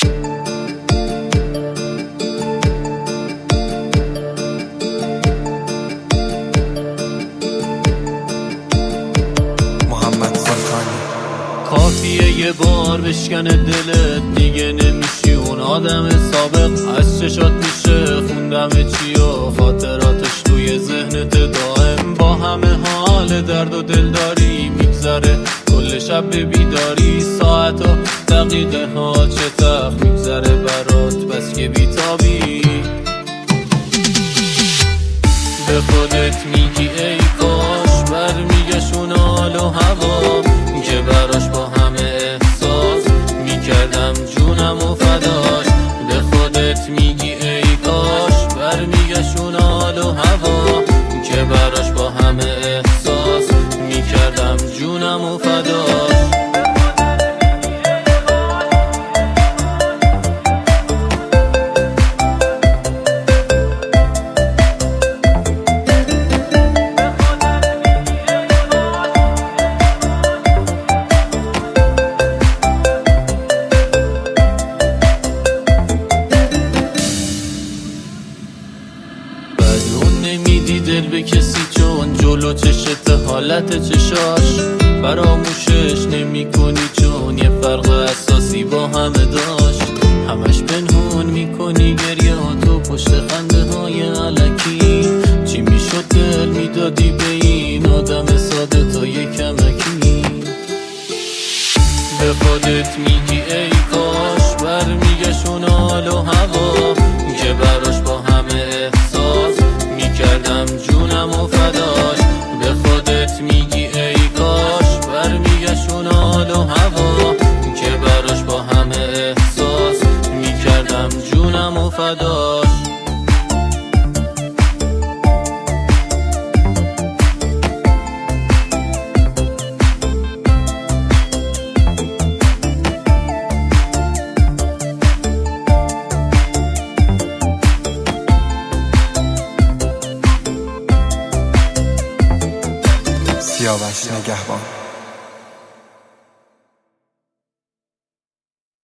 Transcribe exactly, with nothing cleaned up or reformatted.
کافیه یه بار بشکنه دلت، دیگه نمیشی اون آدم سابق. از چشات میشه خوندم چی و خاطراتش توی ذهنت دائم. با همه حال درد و دلداری میگذره کل شب به بیداری. ساعت و دقیقه ها چه تخ میگذره برات بس که بیتابی. به خودت میگی ای کاش برمیگشون حال و هوا که براش با همه احساس میکردم جونم و فداش. به خودت میگی ای کاش برمیگشون حال و هوا که براش با همه احساس میکردم جونم و فداش. نمیدی دل به کسی چون جلو چشت حالت چشاش. فراموشش نمی کنی چون یه فرق اساسی با همه داشت. همش پنهون میکنی گریه تو پشت خنده های علکی. چی میشد دل میدادی به این آدم ساده تا یه کمکی. به خودت میگی ای کاش برمیگشون حال و هوا که براش با همه احساس میکردم جونم و فداش. به خودت میگی ای کاش برمیگشون حال و هوا که براش با همه احساس میکردم جونم و فداش. سیاوش نگهبان.